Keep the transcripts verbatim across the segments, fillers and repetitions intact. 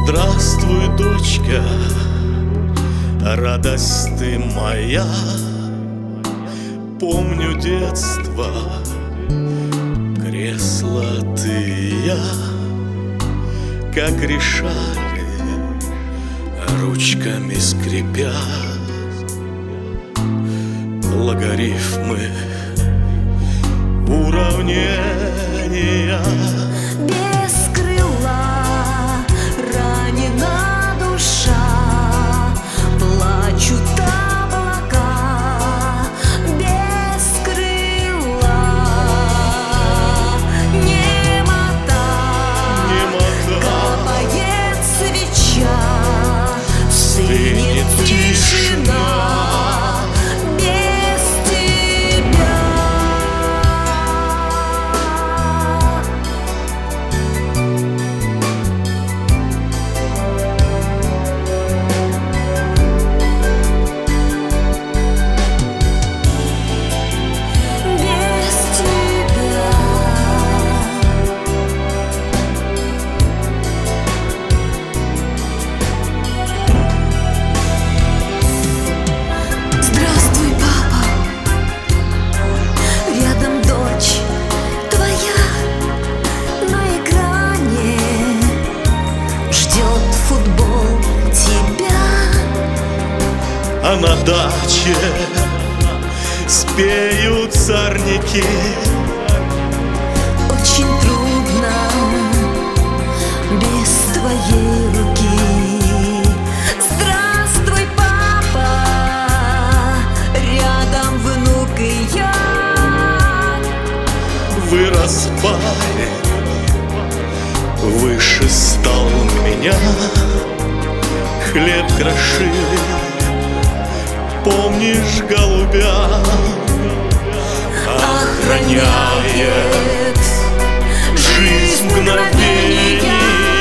Здравствуй, дочка, радость ты моя. Помню детство, кресло ты и я, как решали, ручками скрипя, логарифмы, уравнения. Без крыла ранена душа, плачут облака. Без крыла немота, капает свеча, стынет тишина. А на даче спеют сорняки. Очень трудно без твоей руки. Здравствуй, папа, рядом внук и я. Вырос парень, выше стал меня. Хлеб крошили, помнишь, голубя, охраняет жизнь мгновения.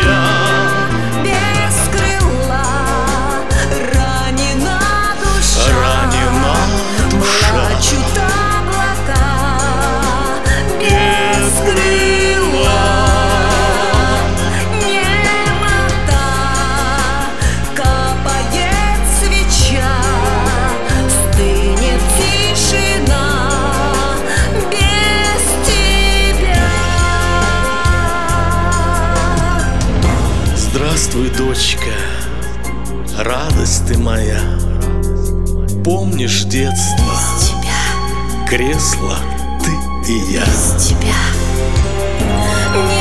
Без крыла ранена душа, ранена душа. Плачут облака. Без крыла немота, капает свеча, стынет тишина. Без тебя. Здравствуй, дочка, радость ты моя. Помнишь детство, Без тебя, кресло ты и я. без тебя.